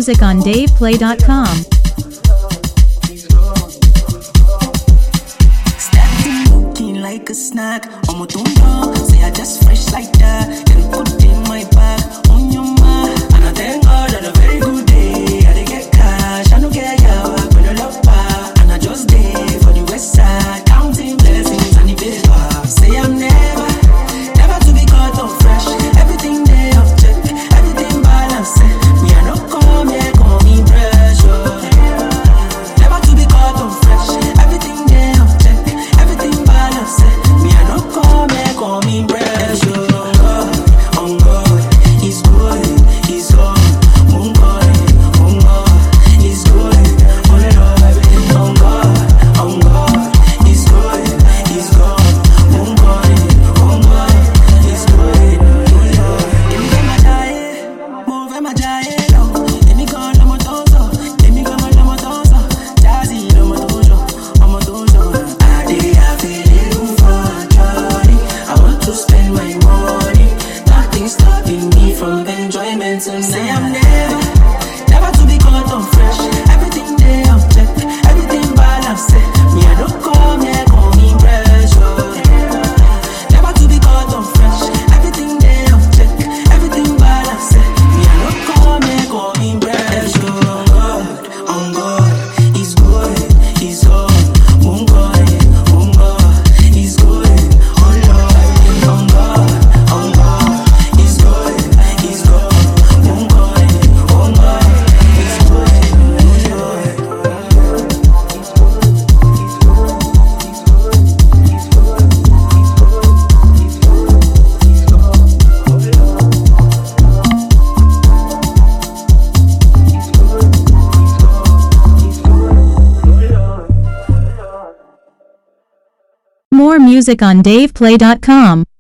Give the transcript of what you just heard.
music on DavePlay.com. Stepping looking like a snack. On my tongue, say I just fresh like that. And put in my bag on your mind. And I thank God on a very good day. I dey get cash, I no get yawa, but I love back. And I just day for the west side, counting blessings and the paper. Say I'm never to be caught on fresh. Everything they up check, everything balanced. Me I no come here, call me pressure. Never to be caught on fresh. Everything they up check, everything balanced. Me I no come here, call me pressure. On God, He's good, He's on. On God, He's good. On Lord, on God, He's good, He's gone. On God, He's good. Emi ma jaye, mo fe ma jaye lo. Emi kan lo mo tozo, emi kan lo mo tozo. Jazzy lo mo tozo, mo tozo. I dey have a little fun, Johnny. I want to spend my money. Nothing stopping me from enjoyment and say I'm never to be caught on fresh. Everything they up check, everything balanced. Me I don't come here, call me pressure. Never to be caught on fresh. Everything they up check, everything balanced. Me I don't come here, call me pressure. On God, He's good, He's on. On God, He's good. On Lord, on God, He's good, He's gone. On God, He's good. More music on DavePlay.com.